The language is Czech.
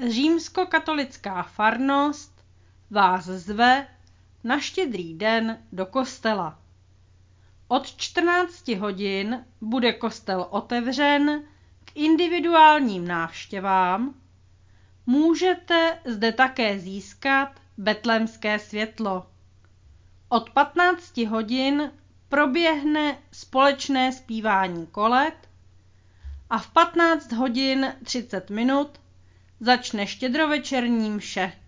římskokatolická farnost vás zve na Štědrý den do kostela. Od 14 hodin bude kostel otevřen k individuálním návštěvám. Můžete zde také získat betlémské světlo. Od 15 hodin proběhne společné zpívání kolet a v 15 hodin 30 minut začne štědrovečerní mše.